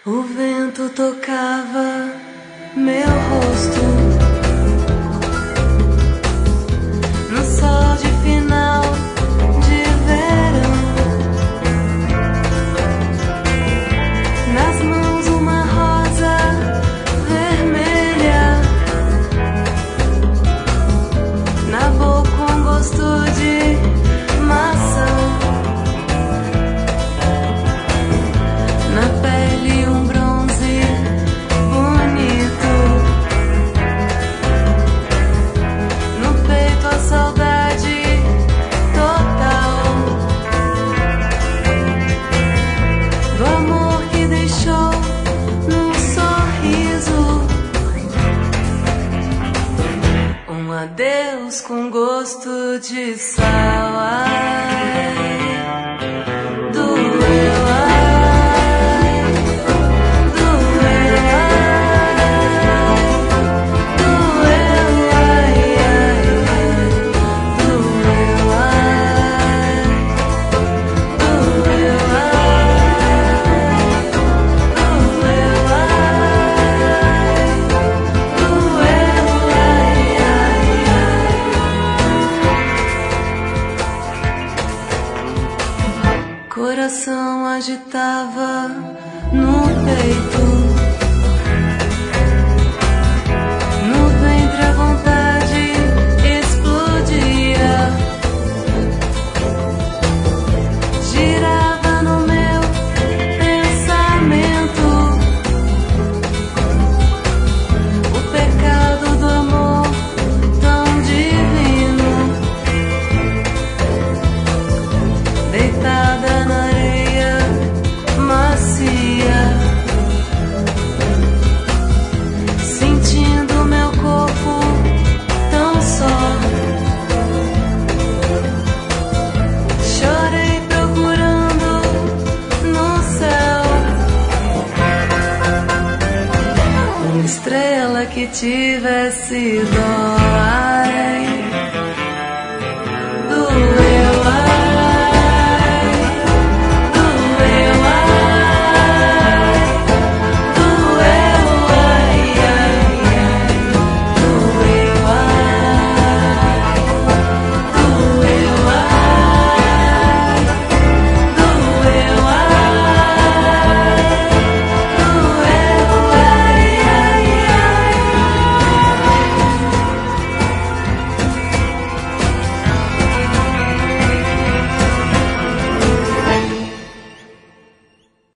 O vento tocava meu rosto no sol de final de verão. Nas mãos uma rosa vermelha, na boca um gosto de maçã, na pele um bronze bonito, no peito a saudade total do amor que deixou num sorriso um adeus com gosto de sal. Ai, doeu, ai, doeu, ai, doeu, ai, ai, doeu, ai, doeu, ai, doeu, coração agitava no peito, no ventre a vontade explodia, girava no meu pensamento o pecado do amor tão divino, deitada na areia macia, sentindo meu corpo tão só. Chorei procurando no céu uma estrela que tivesse dó.